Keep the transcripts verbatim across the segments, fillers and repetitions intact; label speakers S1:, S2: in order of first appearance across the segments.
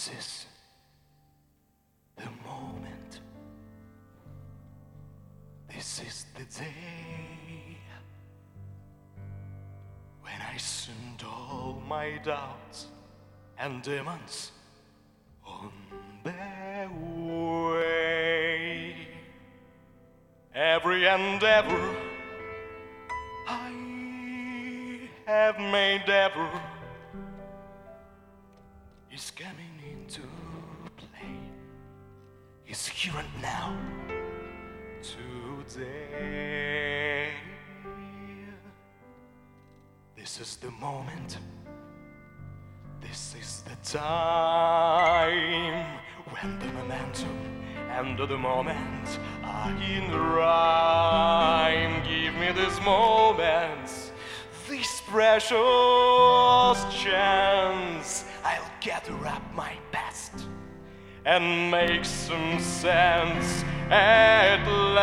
S1: This is the moment. This is the day when I send all my doubts and demons on their way. Every endeavor I have made ever is coming into play, is here and now, today. This is the moment, this is the time when the momentum and the moment are in rhyme. Give me this moment, this precious chance. I'll gather up my best and make some sense at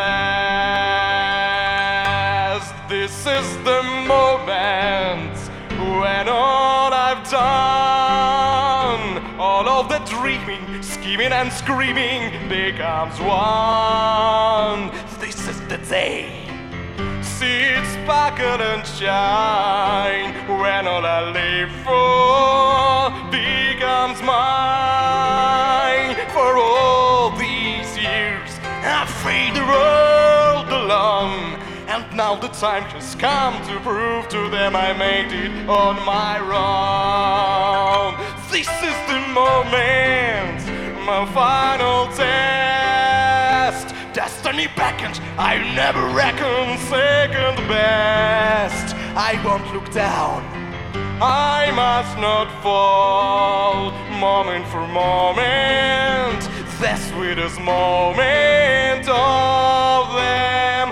S1: last. This is the moment when all I've done, all of the dreaming, scheming and screaming becomes one. This is the day, see it sparkle and shine, when all I live for becomes mine. For all these years I've faced the world alone, and now the time has come to prove to them I made it on my own. This is the moment, my final test. Destiny beckons, I never reckon second best. I won't look down, I must not fall. Moment for moment, the sweetest moment of them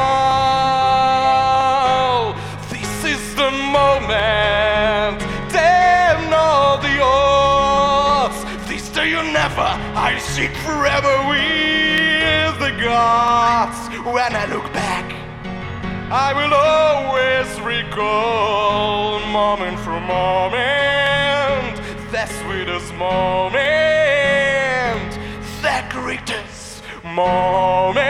S1: all. This is the moment, damn all the odds. This day or never, I seek forever with the gods. When I look back, I will always recall, moment for moment, the sweetest moment, the greatest moment.